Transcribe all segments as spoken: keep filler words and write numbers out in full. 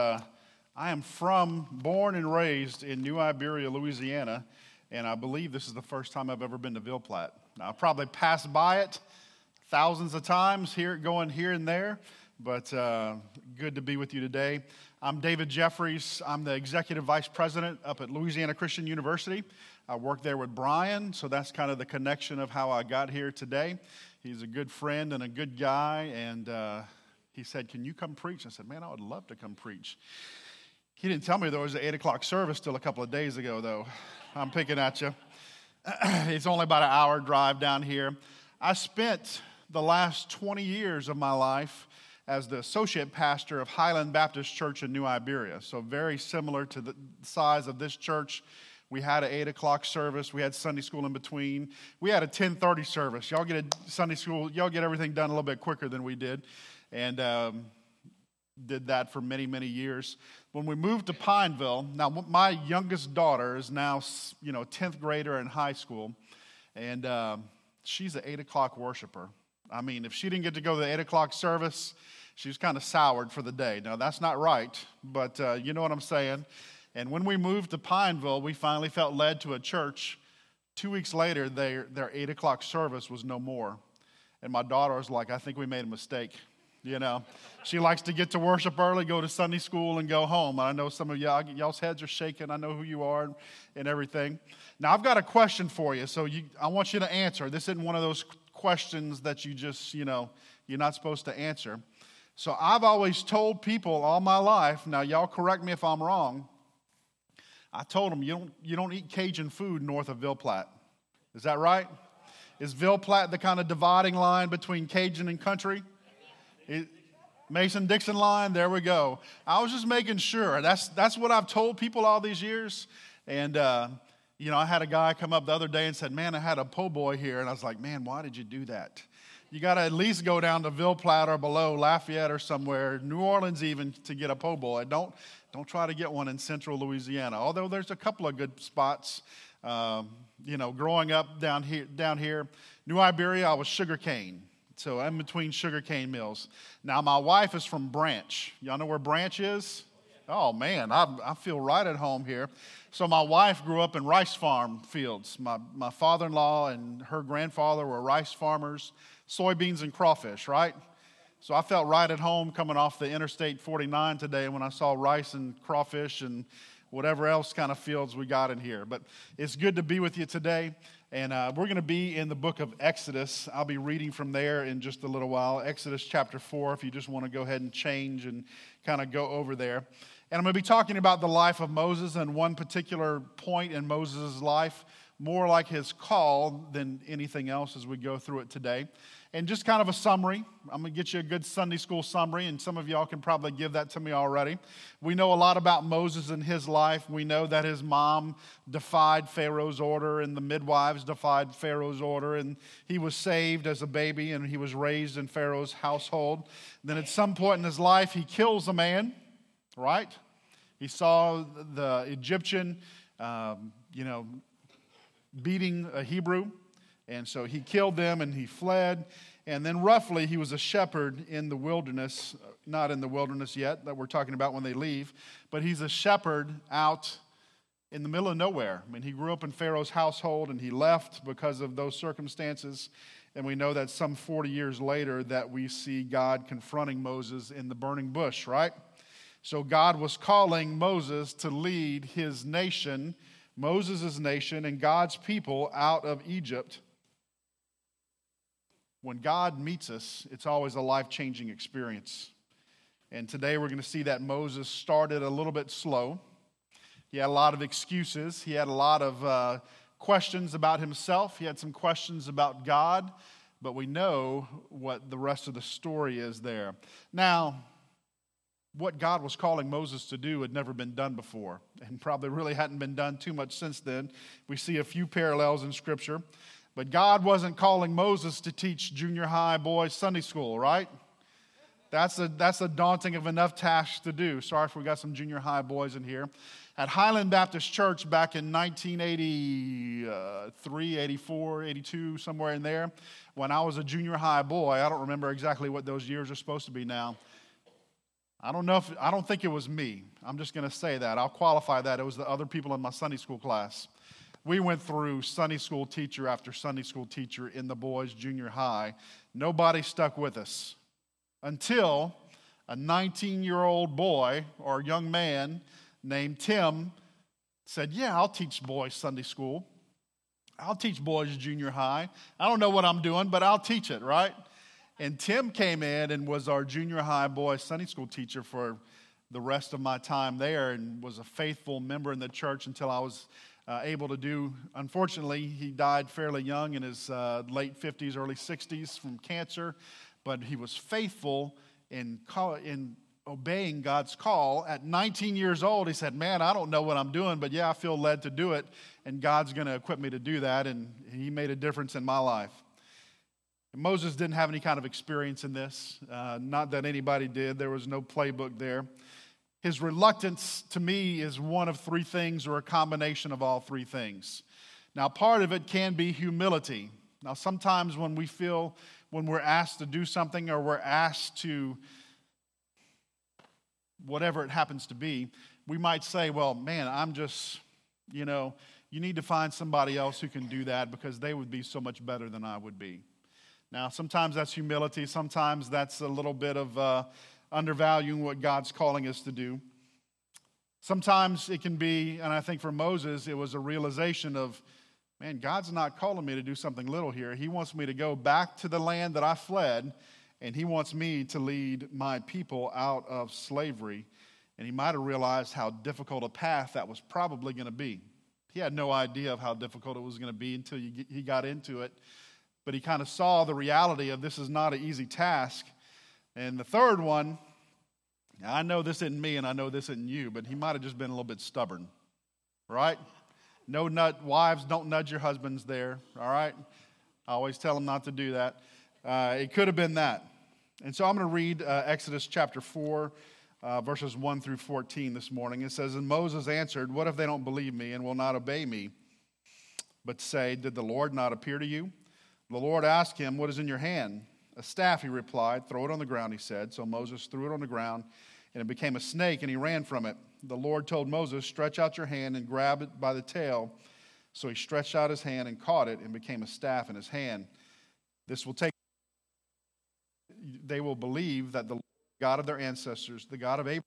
Uh, I am from, born and raised in New Iberia, Louisiana, and I believe this is the first time I've ever been to Ville Platte. Now, I probably passed by it thousands of times, here, going here and there, but uh, good to be with you today. I'm David Jeffries. I'm the Executive Vice President up at Louisiana Christian University. I work there with Brian, so that's kind of the connection of how I got here today. He's a good friend and a good guy, and uh, he said, "Can you come preach?" I said, "Man, I would love to come preach." He didn't tell me there was an eight o'clock service till a couple of days ago, though. I'm picking at you. It's only about an hour drive down here. I spent the last twenty years of my life as the associate pastor of Highland Baptist Church in New Iberia, so very similar to the size of this church. We had an eight o'clock service. We had Sunday school in between. We had a ten thirty service. Y'all get a Sunday school. Y'all get everything done a little bit quicker than we did, and um, did that for many, many years. When we moved to Pineville, now my youngest daughter is now, you know, tenth grader in high school, and um, she's an eight o'clock worshiper. I mean, if she didn't get to go to the eight o'clock service, she was kind of soured for the day. Now, that's not right, but uh, you know what I'm saying. And when we moved to Pineville, we finally felt led to a church. Two weeks later, their, their eight o'clock service was no more. And my daughter was like, "I think we made a mistake." You know, she likes to get to worship early, go to Sunday school, and go home. I know some of y'all, y'all's heads are shaking. I know who you are and everything. Now, I've got a question for you, so you, I want you to answer. This isn't one of those questions that you just, you know, you're not supposed to answer. So I've always told people all my life, now y'all correct me if I'm wrong, I told them, you don't, you don't eat Cajun food north of Ville Platte. Is that right? Is Ville Platte the kind of dividing line between Cajun and country? It, Mason-Dixon line, there we go. I was just making sure. That's that's what I've told people all these years. And, uh, you know, I had a guy come up the other day and said, "Man, I had a po' boy here." And I was like, "Man, why did you do that? You got to at least go down to Ville Platte or below, Lafayette or somewhere, New Orleans even, to get a po' boy. Don't, don't try to get one in central Louisiana." Although there's a couple of good spots. Um, you know, growing up down here, down here, New Iberia, I was sugarcane. So I'm between sugarcane mills. Now, my wife is from Branch. Y'all know where Branch is? Oh, man, I, I feel right at home here. So my wife grew up in rice farm fields. My, my father-in-law and her grandfather were rice farmers, soybeans and crawfish, right? So I felt right at home coming off the Interstate forty-nine today when I saw rice and crawfish and whatever else kind of fields we got in here. But it's good to be with you today. And uh, we're going to be in the book of Exodus. I'll be reading from there in just a little while. Exodus chapter four, if you just want to go ahead and change and kind of go over there. And I'm going to be talking about the life of Moses and one particular point in Moses' life, more like his call than anything else as we go through it today. And just kind of a summary. I'm going to get you a good Sunday school summary, and some of y'all can probably give that to me already. We know a lot about Moses and his life. We know that his mom defied Pharaoh's order, and the midwives defied Pharaoh's order, and he was saved as a baby, and he was raised in Pharaoh's household. Then at some point in his life, he kills a man, right? He saw the Egyptian, um, you know, beating a Hebrew. And so he killed them and he fled. And then roughly he was a shepherd in the wilderness, not in the wilderness yet that we're talking about when they leave, but he's a shepherd out in the middle of nowhere. I mean, he grew up in Pharaoh's household and he left because of those circumstances. And we know that some forty years later that we see God confronting Moses in the burning bush, right? So God was calling Moses to lead his nation, Moses' nation and God's people out of Egypt. When God meets us, it's always a life-changing experience. And today we're going to see that Moses started a little bit slow. He had a lot of excuses. He had a lot of uh, questions about himself. He had some questions about God. But we know what the rest of the story is there. Now, what God was calling Moses to do had never been done before, and probably really hadn't been done too much since then. We see a few parallels in Scripture. But God wasn't calling Moses to teach junior high boys Sunday school, right? That's a, that's a daunting of enough task to do. Sorry if we got some junior high boys in here. At Highland Baptist Church back in nineteen eighty-three, eighty-four, eighty-two, somewhere in there, when I was a junior high boy, I don't remember exactly what those years are supposed to be now. I don't know if, I don't think it was me. I'm just going to say that. I'll qualify that. It was the other people in my Sunday school class. We went through Sunday school teacher after Sunday school teacher in the boys' junior high. Nobody stuck with us until a nineteen-year-old boy or young man named Tim said, yeah, I'll teach boys Sunday school. I'll teach boys junior high. I don't know what I'm doing, but I'll teach it, right? And Tim came in and was our junior high boys Sunday school teacher for the rest of my time there, and was a faithful member in the church until I was uh, able to do. Unfortunately, he died fairly young in his uh, late fifties, early sixties from cancer, but he was faithful in, call, in obeying God's call. At nineteen years old, he said, man, I don't know what I'm doing, but yeah, I feel led to do it, and God's going to equip me to do that, and he made a difference in my life. And Moses didn't have any kind of experience in this, uh, not that anybody did. There was no playbook there. His reluctance, to me, is one of three things, or a combination of all three things. Now, part of it can be humility. Now, sometimes when we feel, when we're asked to do something, or we're asked to, whatever it happens to be, we might say, well, man, I'm just, you know, you need to find somebody else who can do that because they would be so much better than I would be. Now, sometimes that's humility. Sometimes that's a little bit of uh, undervaluing what God's calling us to do. Sometimes it can be, and I think for Moses, it was a realization of, man, God's not calling me to do something little here. He wants me to go back to the land that I fled, and he wants me to lead my people out of slavery. And he might have realized how difficult a path that was probably going to be. He had no idea of how difficult it was going to be until he got into it. But he kind of saw the reality of this is not an easy task. And the third one, I know this isn't me and I know this isn't you, but he might have just been a little bit stubborn, right? No nut, wives, don't nudge your husbands there, all right? I always tell them not to do that. Uh, it could have been that. And so I'm going to read uh, Exodus chapter four, uh, verses one through fourteen this morning. It says, and Moses answered, what if they don't believe me and will not obey me, but say, did the Lord not appear to you? The Lord asked him, what is in your hand? A staff, he replied. Throw it on the ground, he said. So Moses threw it on the ground, and it became a snake, and he ran from it. The Lord told Moses, stretch out your hand and grab it by the tail. So he stretched out his hand and caught it, and became a staff in his hand. This will take, they will believe that the God of their ancestors, the God of Abraham,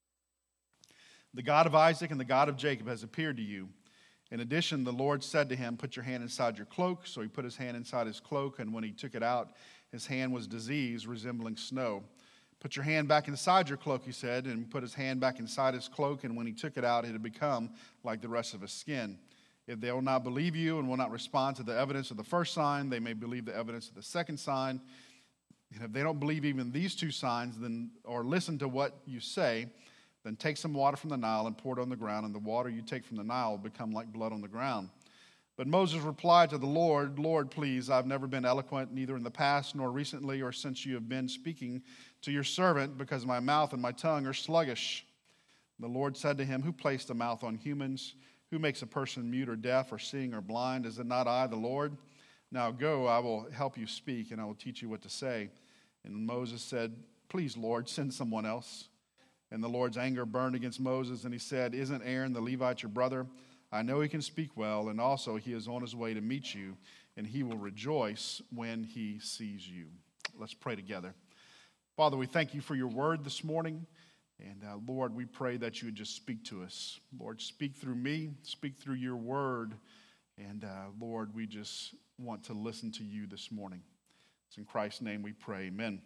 the God of Isaac, and the God of Jacob has appeared to you. In addition, the Lord said to him, put your hand inside your cloak. So he put his hand inside his cloak, and when he took it out, his hand was diseased, resembling snow. Put your hand back inside your cloak, he said, and put his hand back inside his cloak, and when he took it out, it had become like the rest of his skin. If they will not believe you and will not respond to the evidence of the first sign, they may believe the evidence of the second sign. And if they don't believe even these two signs, then or listen to what you say, then take some water from the Nile and pour it on the ground, and the water you take from the Nile will become like blood on the ground. But Moses replied to the Lord, Lord, please, I've never been eloquent, neither in the past nor recently or since you have been speaking to your servant, because my mouth and my tongue are sluggish. The Lord said to him, who placed a mouth on humans? Who makes a person mute or deaf or seeing or blind? Is it not I, the Lord? Now go, I will help you speak, and I will teach you what to say. And Moses said, please, Lord, send someone else. And the Lord's anger burned against Moses, and he said, isn't Aaron the Levite your brother? I know he can speak well, and also he is on his way to meet you, and he will rejoice when he sees you. Let's pray together. Father, we thank you for your word this morning. And uh, Lord, we pray that you would just speak to us. Lord, speak through me, speak through your word. And uh, Lord, we just want to listen to you this morning. It's in Christ's name we pray, amen.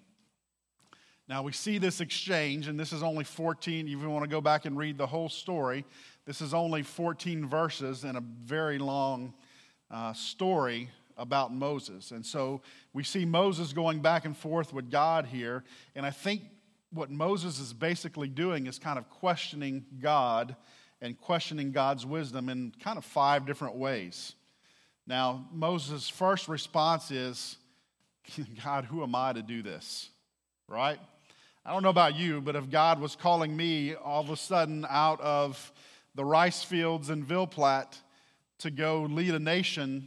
Now we see this exchange, and this is only fourteen. If you want to go back and read the whole story, this is only fourteen verses in a very long uh, story about Moses. And so we see Moses going back and forth with God here. And I think what Moses is basically doing is kind of questioning God and questioning God's wisdom in kind of five different ways. Now, Moses' first response is, God, who am I to do this? Right? I don't know about you, but if God was calling me all of a sudden out of the rice fields in Ville Platte to go lead a nation,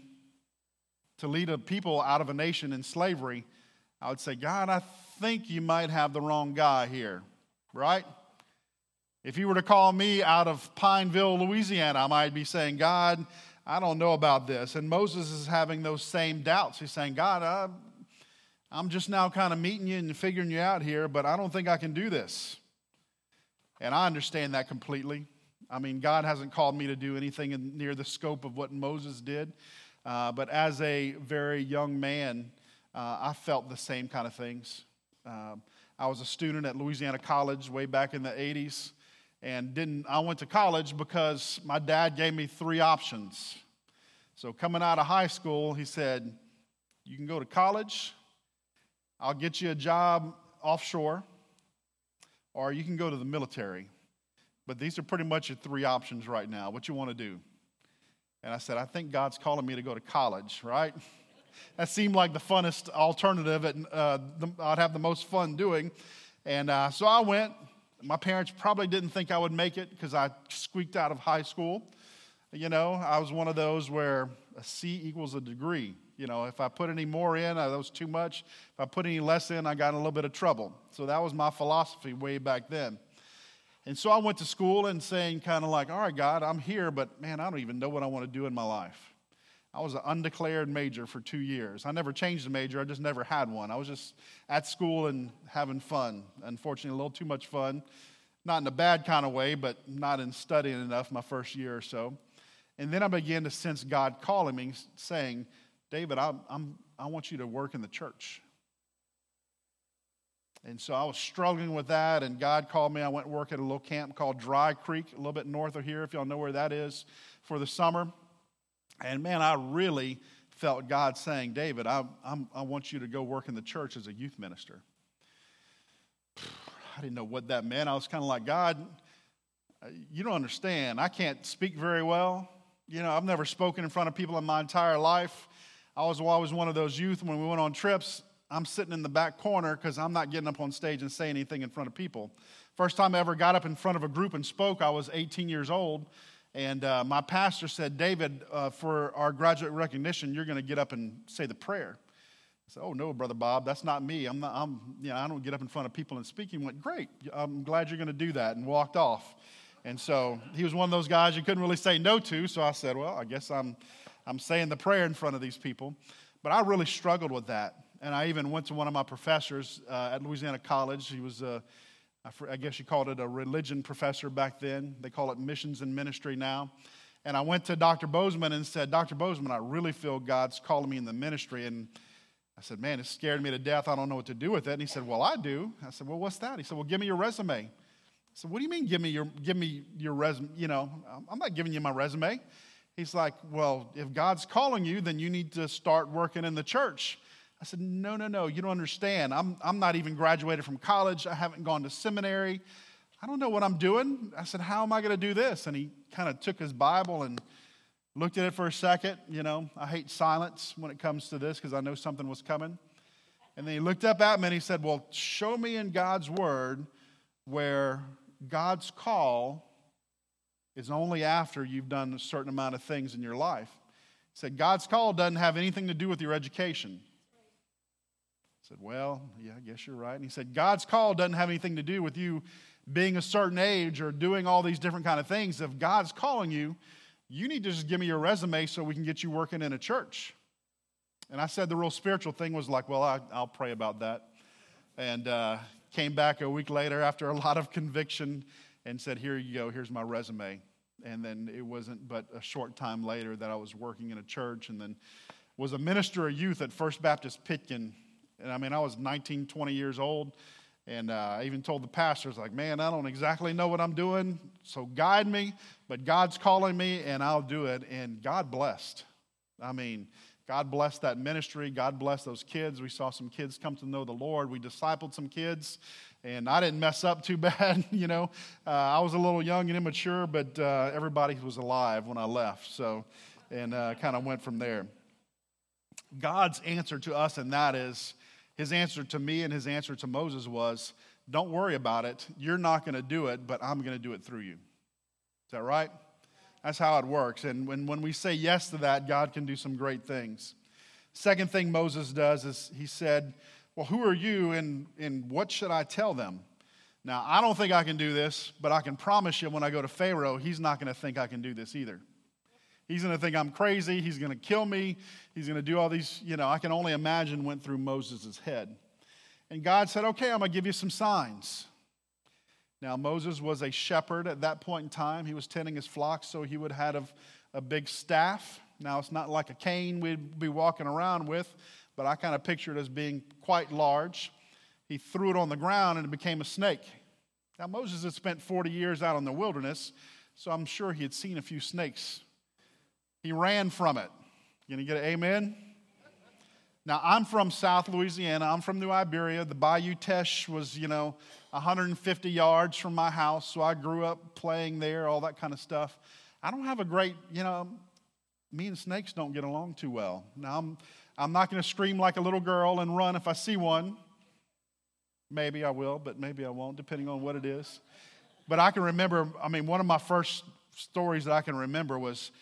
to lead a people out of a nation in slavery, I would say, God, I think you might have the wrong guy here. right? If you were to call me out of Pineville, Louisiana, I might be saying, God, I don't know about this. And Moses is having those same doubts. He's saying, God, I, I'm just now kind of meeting you and figuring you out here, but I don't think I can do this. And I understand that completely. I mean, God hasn't called me to do anything in, near the scope of what Moses did. Uh, but as a very young man, uh, I felt the same kind of things. Uh, I was a student at Louisiana College way back in the eighties. And didn't I went to college because my dad gave me three options. So coming out of high school, he said, you can go to college, I'll get you a job offshore, or you can go to the military. But these are pretty much your three options right now. What you want to do? And I said, I think God's calling me to go to college, right? That seemed like the funnest alternative and uh, I'd have the most fun doing. And uh, so I went. My parents probably didn't think I would make it because I squeaked out of high school. You know, I was one of those where a C equals a degree. You know, if I put any more in, that was too much. If I put any less in, I got in a little bit of trouble. So that was my philosophy way back then. And so I went to school and saying kind of like, all right, God, I'm here, but man, I don't even know what I want to do in my life. I was an undeclared major for two years. I never changed the major. I just never had one. I was just at school and having fun. Unfortunately, a little too much fun. Not in a bad kind of way, but not in studying enough my first year or so. And then I began to sense God calling me, saying, David, I, I'm, I want you to work in the church. And so I was struggling with that, and God called me. I went and worked at a little camp called Dry Creek, a little bit north of here, if y'all know where that is, for the summer. And man, I really felt God saying, David, I, I'm, I want you to go work in the church as a youth minister. I didn't know what that meant. I was kind of like, God, you don't understand. I can't speak very well. You know, I've never spoken in front of people in my entire life. I was always one of those youth when we went on trips. I'm sitting in the back corner because I'm not getting up on stage and saying anything in front of people. First time I ever got up in front of a group and spoke, I was eighteen years old. And uh, my pastor said, David, uh, for our graduate recognition, you're going to get up and say the prayer. I said, oh, no, Brother Bob, that's not me. I'm not, I'm, you know, I don't get up in front of people and speak. He went, great, I'm glad you're going to do that, and walked off. And so he was one of those guys you couldn't really say no to. So I said, well, I guess I'm, I'm saying the prayer in front of these people. But I really struggled with that. And I even went to one of my professors uh, at Louisiana College. He was a I guess you called it a religion professor back then. They call it missions and ministry now. And I went to Doctor Bozeman and said, Doctor Bozeman, I really feel God's calling me in the ministry. And I said, man, it scared me to death. I don't know what to do with it. And he said, well, I do. I said, well, what's that? He said, well, give me your resume. I said, what do you mean give me your give me your resume? You know, I'm not giving you my resume. He's like, well, if God's calling you, then you need to start working in the church. I said, no, no, no, you don't understand. I'm, I'm not even graduated from college. I haven't gone to seminary. I don't know what I'm doing. I said, how am I going to do this? And he kind of took his Bible and looked at it for a second. You know, I hate silence when it comes to this because I know something was coming. And then he looked up at me and he said, well, show me in God's word where God's call is only after you've done a certain amount of things in your life. He said, God's call doesn't have anything to do with your education. I said, well, yeah, I guess you're right. And he said, God's call doesn't have anything to do with you being a certain age or doing all these different kind of things. If God's calling you, you need to just give me your resume so we can get you working in a church. And I said the real spiritual thing was like, well, I, I'll pray about that. And uh, came back a week later after a lot of conviction and said, here you go, here's my resume. And then it wasn't but a short time later that I was working in a church and then was a minister of youth at First Baptist Pitkin. And I mean, I was nineteen, twenty years old, and uh, I even told the pastors, like, man, I don't exactly know what I'm doing, so guide me, but God's calling me, and I'll do it. And God blessed. I mean, God blessed that ministry. God blessed those kids. We saw some kids come to know the Lord. We discipled some kids, and I didn't mess up too bad, you know. Uh, I was a little young and immature, but uh, everybody was alive when I left, so, and uh, kind of went from there. God's answer to us, and that is, his answer to me and his answer to Moses was, don't worry about it. You're not going to do it, but I'm going to do it through you. Is that right? That's how it works. And when, when we say yes to that, God can do some great things. Second thing Moses does is he said, well, who are you and, and what should I tell them? Now, I don't think I can do this, but I can promise you when I go to Pharaoh, he's not going to think I can do this either. He's going to think I'm crazy. He's going to kill me. He's going to do all these, you know, I can only imagine went through Moses' head. And God said, okay, I'm going to give you some signs. Now, Moses was a shepherd at that point in time. He was tending his flock, so he would have had a, a big staff. Now, it's not like a cane we'd be walking around with, but I kind of picture it as being quite large. He threw it on the ground, and it became a snake. Now, Moses had spent forty years out in the wilderness, so I'm sure he had seen a few snakes. He ran from it. You gonna get an amen? Now, I'm from South Louisiana. I'm from New Iberia. The Bayou Teche was, you know, one hundred fifty yards from my house, so I grew up playing there, all that kind of stuff. I don't have a great, you know, me and snakes don't get along too well. Now, I'm, I'm not going to scream like a little girl and run if I see one. Maybe I will, but maybe I won't, depending on what it is. But I can remember, I mean, one of my first stories that I can remember was,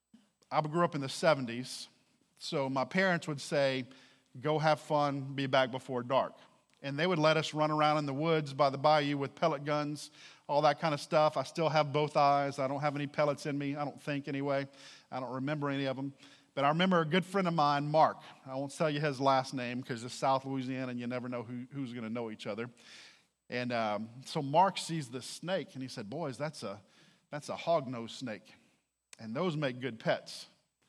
I grew up in the seventies, so my parents would say, go have fun, be back before dark. And they would let us run around in the woods by the bayou with pellet guns, all that kind of stuff. I still have both eyes. I don't have any pellets in me, I don't think anyway. I don't remember any of them. But I remember a good friend of mine, Mark. I won't tell you his last name because it's South Louisiana and you never know who, who's going to know each other. And um, so Mark sees this snake and he said, boys, that's a, that's a hog-nosed snake. And those make good pets.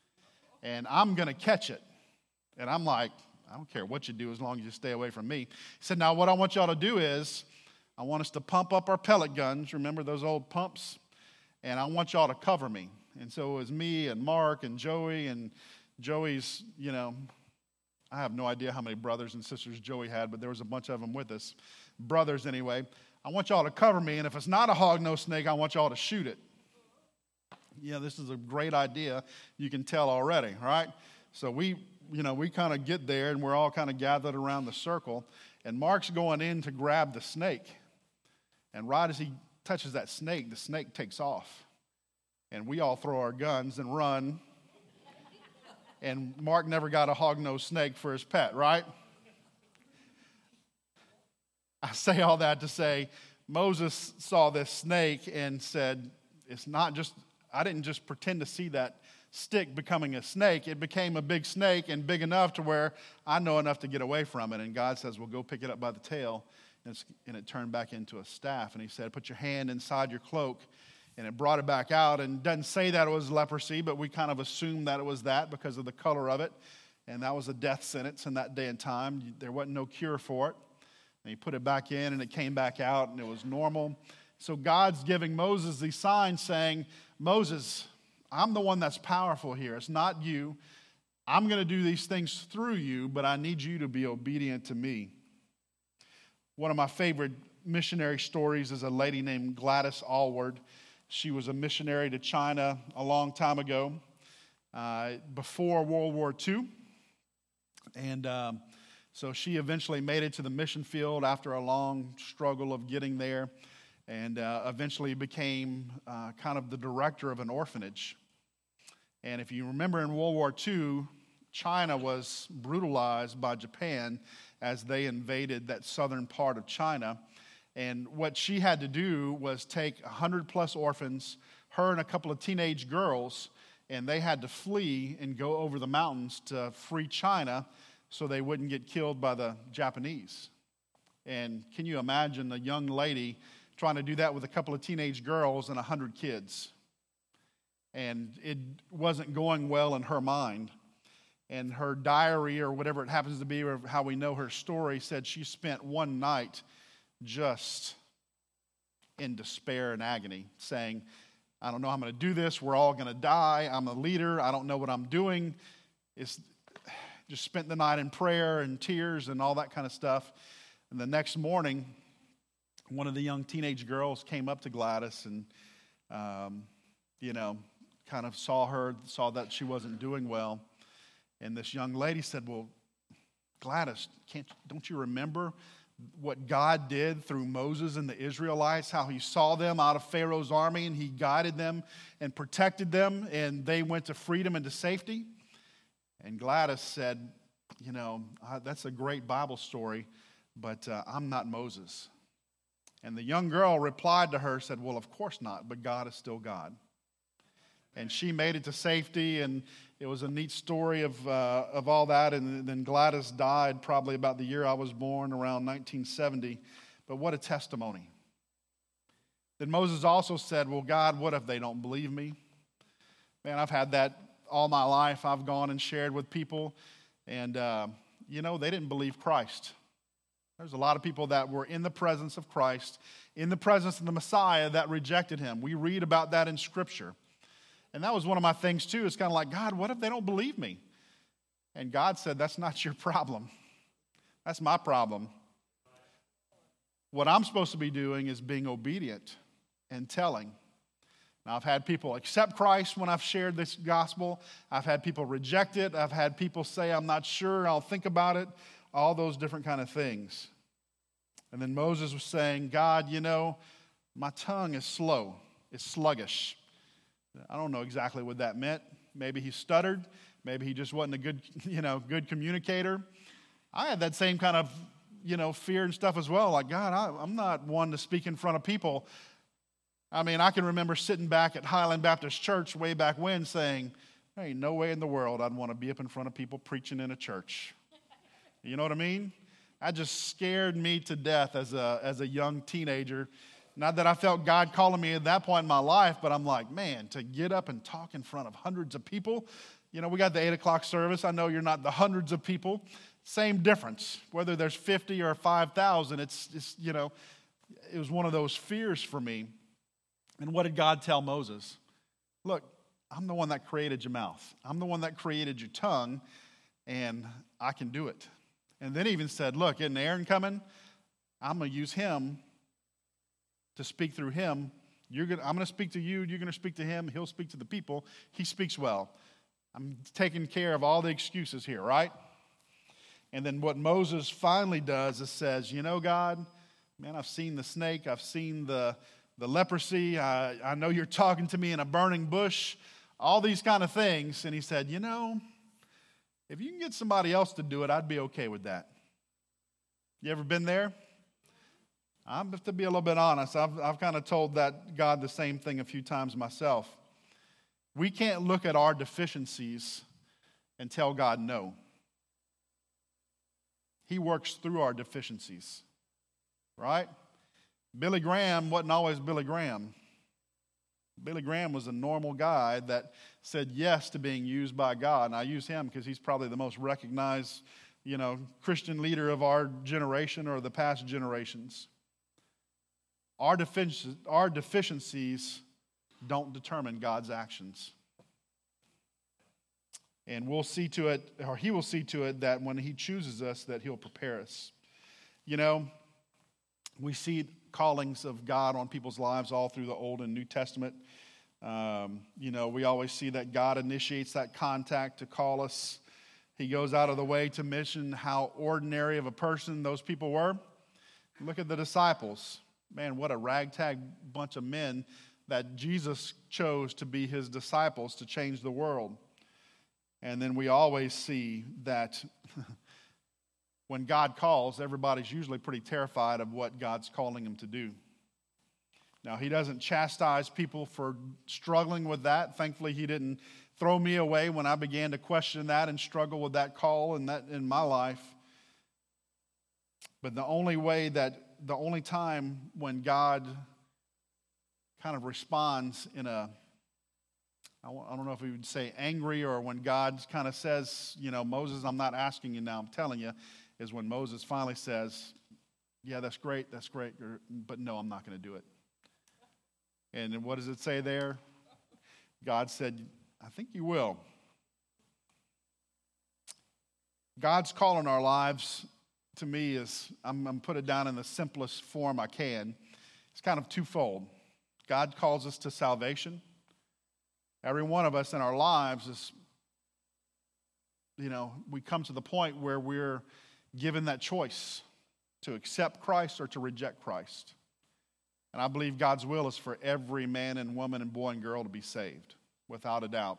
And I'm going to catch it. And I'm like, I don't care what you do as long as you stay away from me. He said, now what I want y'all to do is, I want us to pump up our pellet guns. Remember those old pumps? And I want y'all to cover me. And so it was me and Mark and Joey. And Joey's, you know, I have no idea how many brothers and sisters Joey had, but there was a bunch of them with us. Brothers anyway. I want y'all to cover me. And if it's not a hog-nosed snake, I want y'all to shoot it. Yeah, this is a great idea. You can tell already, right? So we, you know, we kind of get there and we're all kind of gathered around the circle. And Mark's going in to grab the snake. And right as he touches that snake, the snake takes off. And we all throw our guns and run. And Mark never got a hog-nosed snake for his pet, right? I say all that to say Moses saw this snake and said, it's not just, I didn't just pretend to see that stick becoming a snake. It became a big snake and big enough to where I know enough to get away from it. And God says, well, go pick it up by the tail. And, it's, and it turned back into a staff. And he said, put your hand inside your cloak. And it brought it back out. And it doesn't say that it was leprosy, but we kind of assumed that it was that because of the color of it. And that was a death sentence in that day and time. There wasn't no cure for it. And he put it back in and it came back out and it was normal. So God's giving Moses these signs saying, Moses, I'm the one that's powerful here. It's not you. I'm going to do these things through you, but I need you to be obedient to me. One of my favorite missionary stories is a lady named Gladys Aylward. She was a missionary to China a long time ago, uh, before World War Two. And um, so she eventually made it to the mission field after a long struggle of getting there, and uh, eventually became uh, kind of the director of an orphanage. And if you remember in World War Two, China was brutalized by Japan as they invaded that southern part of China. And what she had to do was take one hundred plus orphans, her and a couple of teenage girls, and they had to flee and go over the mountains to free China so they wouldn't get killed by the Japanese. And can you imagine a young lady trying to do that with a couple of teenage girls and one hundred kids? And it wasn't going well in her mind. And her diary, or whatever it happens to be, or how we know her story, said she spent one night just in despair and agony, saying, I don't know how I'm going to do this. We're all going to die. I'm a leader. I don't know what I'm doing. It's just spent the night in prayer and tears and all that kind of stuff. And the next morning, one of the young teenage girls came up to Gladys and, um, you know, kind of saw her, saw that she wasn't doing well. And this young lady said, well, Gladys, can't, don't you remember what God did through Moses and the Israelites, how he saw them out of Pharaoh's army and he guided them and protected them and they went to freedom and to safety? And Gladys said, you know, that's a great Bible story, but uh, I'm not Moses. And the young girl replied to her, said, well, of course not, but God is still God. And she made it to safety, and it was a neat story of uh, of all that. And then Gladys died probably about the year I was born, around nineteen seventy. But what a testimony. Then Moses also said, well, God, what if they don't believe me? Man, I've had that all my life. I've gone and shared with people, and, uh, you know, they didn't believe Christ. There's a lot of people that were in the presence of Christ, in the presence of the Messiah, that rejected him. We read about that in Scripture. And that was one of my things too. It's kind of like, God, what if they don't believe me? And God said, that's not your problem. That's my problem. What I'm supposed to be doing is being obedient and telling. Now, I've had people accept Christ when I've shared this gospel. I've had people reject it. I've had people say, I'm not sure, I'll think about it. All those different kind of things. And then Moses was saying, God, you know, my tongue is slow. It's sluggish. I don't know exactly what that meant. Maybe he stuttered. Maybe he just wasn't a good, you know, good communicator. I had that same kind of, you know, fear and stuff as well. Like, God, I, I'm not one to speak in front of people. I mean, I can remember sitting back at Highland Baptist Church way back when saying, there ain't no way in the world I'd want to be up in front of people preaching in a church. You know what I mean? That just scared me to death as a as a young teenager. Not that I felt God calling me at that point in my life, but I'm like, man, to get up and talk in front of hundreds of people. You know, we got the eight o'clock service. I know you're not the hundreds of people. Same difference. Whether there's fifty or five thousand, it's, it's, you know, it was one of those fears for me. And what did God tell Moses? Look, I'm the one that created your mouth. I'm the one that created your tongue, and I can do it. And then he even said, look, isn't Aaron coming? I'm going to use him to speak through him. You're gonna, I'm going to speak to you. You're going to speak to him. He'll speak to the people. He speaks well. I'm taking care of all the excuses here, right? And then what Moses finally does is says, you know, God, man, I've seen the snake. I've seen the, the leprosy. I, I know you're talking to me in a burning bush. All these kind of things. And he said, you know, if you can get somebody else to do it, I'd be okay with that. You ever been there? I have to be a little bit honest. I've, I've kind of told that God the same thing a few times myself. We can't look at our deficiencies and tell God no. He works through our deficiencies, right? Billy Graham wasn't always Billy Graham. Billy Graham was a normal guy that said yes to being used by God. And I use him because he's probably the most recognized, you know, Christian leader of our generation or the past generations. Our, defici- our deficiencies don't determine God's actions. And we'll see to it, or he will see to it, that when he chooses us, that he'll prepare us. You know, we see callings of God on people's lives all through the Old and New Testament. Um, you know, we always see that God initiates that contact to call us. He goes out of the way to mention how ordinary of a person those people were. Look at the disciples. Man, what a ragtag bunch of men that Jesus chose to be his disciples to change the world. And then we always see that when God calls, everybody's usually pretty terrified of what God's calling them to do. Now, he doesn't chastise people for struggling with that. Thankfully, he didn't throw me away when I began to question that and struggle with that call and that in my life. But the only way that, the only time when God kind of responds in a, I don't know if we would say angry, or when God kind of says, you know, Moses, I'm not asking you now, I'm telling you, is when Moses finally says, yeah, that's great, that's great, but no, I'm not going to do it. And what does it say there? God said, I think you will. God's call in our lives, to me, is, I'm, I'm put it down in the simplest form I can. It's kind of twofold. God calls us to salvation. Every one of us in our lives is, you know, we come to the point where we're given that choice to accept Christ or to reject Christ. And I believe God's will is for every man and woman and boy and girl to be saved, without a doubt.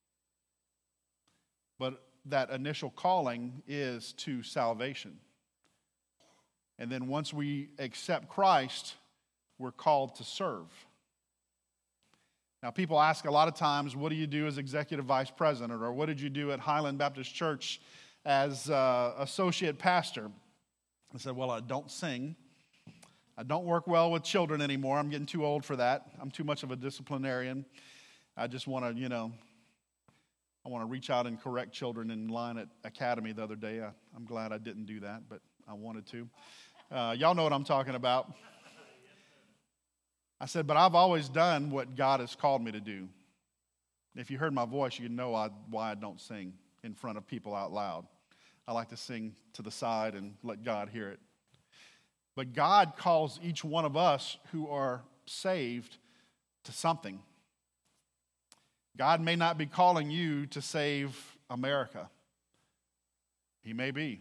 But that initial calling is to salvation. And then once we accept Christ, we're called to serve. Now, people ask a lot of times, what do you do as executive vice president? Or what did you do at Highland Baptist Church as uh, associate pastor? I said, well, I don't sing. I don't work well with children anymore. I'm getting too old for that. I'm too much of a disciplinarian. I just want to, you know, I want to reach out and correct children in line at Academy the other day. I, I'm glad I didn't do that, but I wanted to. Uh, y'all know what I'm talking about. I said, but I've always done what God has called me to do. If you heard my voice, you know I, why I don't sing in front of people out loud. I like to sing to the side and let God hear it. But God calls each one of us who are saved to something. God may not be calling you to save America. He may be.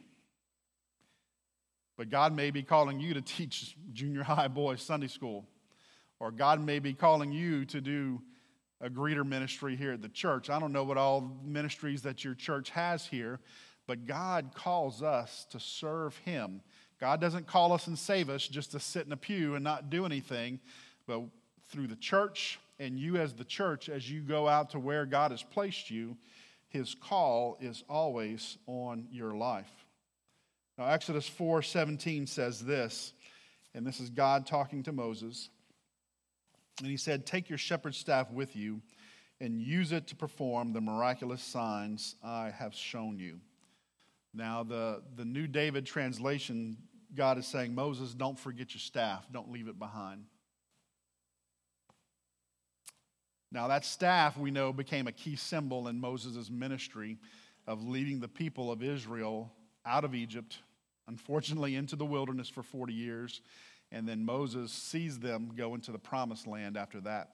But God may be calling you to teach junior high boys Sunday school. Or God may be calling you to do a greeter ministry here at the church. I don't know what all ministries that your church has here, but God calls us to serve Him. God doesn't call us and save us just to sit in a pew and not do anything, but through the church and you as the church, as you go out to where God has placed you, His call is always on your life. Now, Exodus four seventeen says this, and this is God talking to Moses. And he said, take your shepherd's staff with you and use it to perform the miraculous signs I have shown you. Now, the, the New David translation, God is saying, Moses, don't forget your staff. Don't leave it behind. Now, that staff, we know, became a key symbol in Moses' ministry of leading the people of Israel out of Egypt, unfortunately into the wilderness for forty years, and then Moses sees them go into the promised land after that.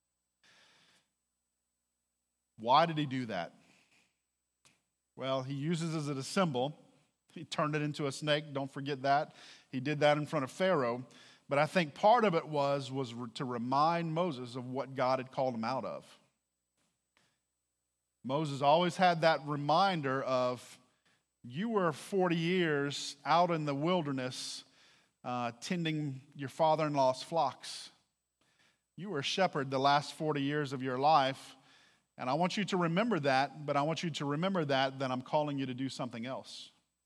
Why did he do that? Well, he uses it as a symbol. He turned it into a snake. Don't forget that. He did that in front of Pharaoh. But I think part of it was, was to remind Moses of what God had called him out of. Moses always had that reminder of, you were forty years out in the wilderness uh, tending your father-in-law's flocks. You were a shepherd the last forty years of your life. And I want you to remember that, but I want you to remember that, that I'm calling you to do something else.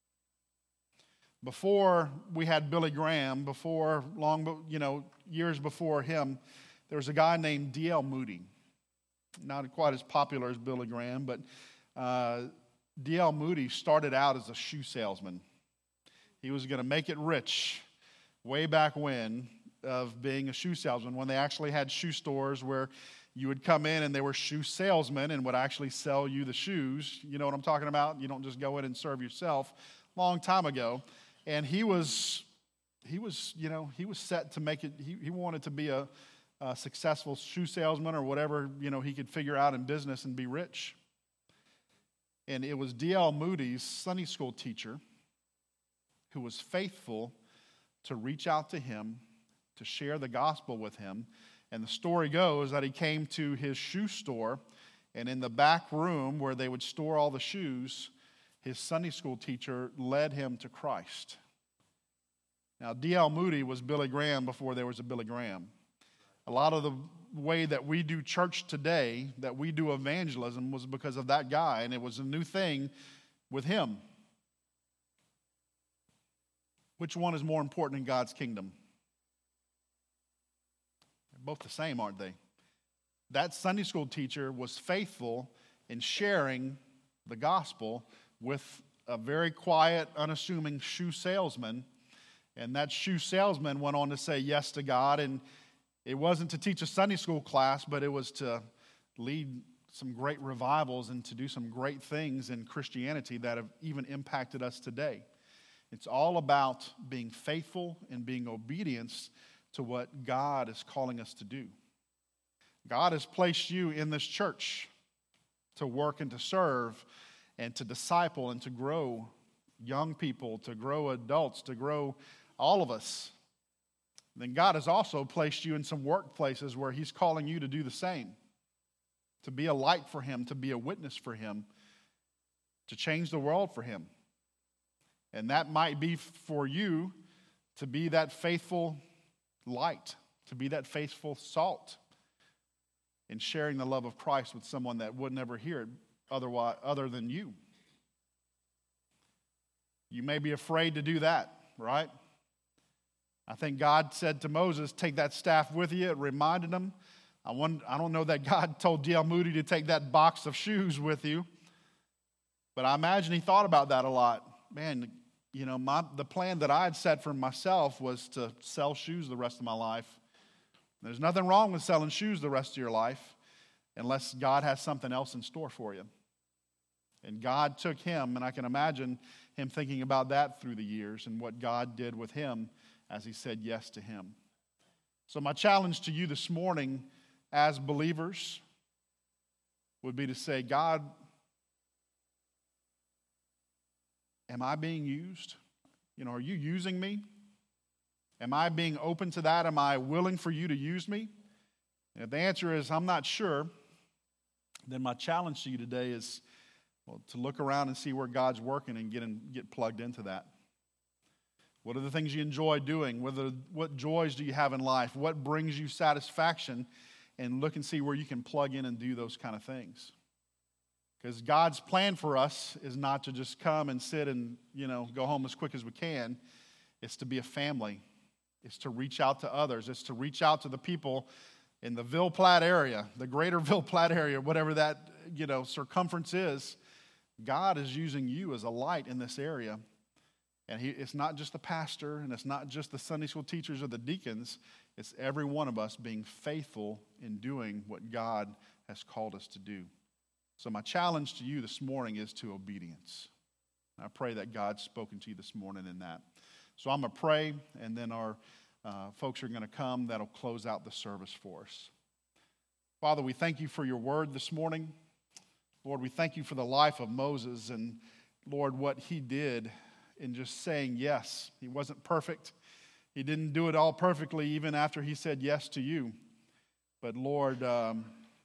Before we had Billy Graham, before long, you know, years before him, there was a guy named D L Moody. Not quite as popular as Billy Graham, but uh, D L Moody started out as a shoe salesman. He was going to make it rich way back when of being a shoe salesman, when they actually had shoe stores where you would come in and they were shoe salesmen and would actually sell you the shoes. You know what I'm talking about? You don't just go in and serve yourself. Long time ago. And he was, he was, you know, he was set to make it, he, he wanted to be a, a successful shoe salesman or whatever, you know, he could figure out in business and be rich. And it was D L Moody's Sunday school teacher who was faithful to reach out to him, to share the gospel with him. And the story goes that he came to his shoe store, and in the back room where they would store all the shoes, his Sunday school teacher led him to Christ. Now, D L Moody was Billy Graham before there was a Billy Graham. A lot of the way that we do church today, that we do evangelism, was because of that guy, and it was a new thing with him. Which one is more important in God's kingdom? They're both the same, aren't they? That Sunday school teacher was faithful in sharing the gospel with a very quiet, unassuming shoe salesman. And that shoe salesman went on to say yes to God. And it wasn't to teach a Sunday school class, but it was to lead some great revivals and to do some great things in Christianity that have even impacted us today. It's all about being faithful and being obedient to what God is calling us to do. God has placed you in this church to work and to serve and to disciple and to grow young people, to grow adults, to grow all of us. Then God has also placed you in some workplaces where He's calling you to do the same, to be a light for Him, to be a witness for Him, to change the world for Him. And that might be for you to be that faithful light to be that faithful salt in sharing the love of Christ with someone that would never hear it otherwise, other than you. You may be afraid to do that, right? I think God said to Moses, take that staff with you. It reminded him. I, wonder, I don't know that God told D L Moody to take that box of shoes with you, but I imagine he thought about that a lot. Man, you know, my, the plan that I had set for myself was to sell shoes the rest of my life. There's nothing wrong with selling shoes the rest of your life unless God has something else in store for you. And God took him, and I can imagine him thinking about that through the years and what God did with him as he said yes to him. So my challenge to you this morning as believers would be to say, God, am I being used? You know, are you using me? Am I being open to that? Am I willing for you to use me? And if the answer is, I'm not sure, then my challenge to you today is, well, to look around and see where God's working and get in, get plugged into that. What are the things you enjoy doing? What, are the, what joys do you have in life? What brings you satisfaction? And look and see where you can plug in and do those kind of things. Because God's plan for us is not to just come and sit and, you know, go home as quick as we can. It's to be a family. It's to reach out to others. It's to reach out to the people in the Ville Platte area, the greater Ville Platte area, whatever that, you know, circumference is. God is using you as a light in this area. And he, it's not just the pastor, and it's not just the Sunday school teachers or the deacons. It's every one of us being faithful in doing what God has called us to do. So my challenge to you this morning is to obedience. I pray that God's spoken to you this morning in that. So I'm going to pray, and then our uh, folks are going to come that'll close out the service for us. Father, we thank you for your word this morning. Lord, we thank you for the life of Moses and, Lord, what he did in just saying yes. He wasn't perfect. He didn't do it all perfectly even after he said yes to you. But, Lord, um,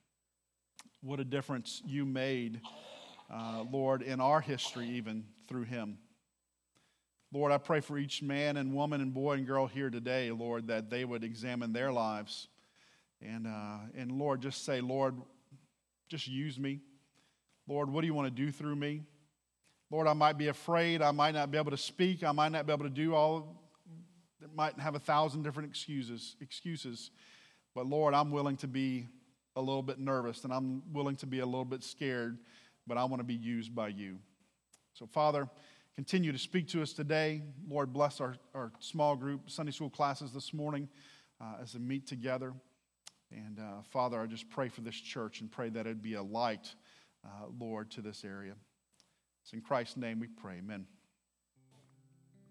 what a difference you made, uh, Lord, in our history even through him. Lord, I pray for each man and woman and boy and girl here today, Lord, that they would examine their lives. And, uh, and Lord, just say, Lord, just use me. Lord, what do you want to do through me? Lord, I might be afraid. I might not be able to speak. I might not be able to do all. I might have a thousand different excuses, excuses. But Lord, I'm willing to be a little bit nervous, and I'm willing to be a little bit scared, but I want to be used by you. So, Father, continue to speak to us today. Lord, bless our, our small group Sunday school classes this morning uh, as they meet together. And, uh, Father, I just pray for this church and pray that it'd be a light, uh, Lord, to this area. It's in Christ's name we pray. Amen.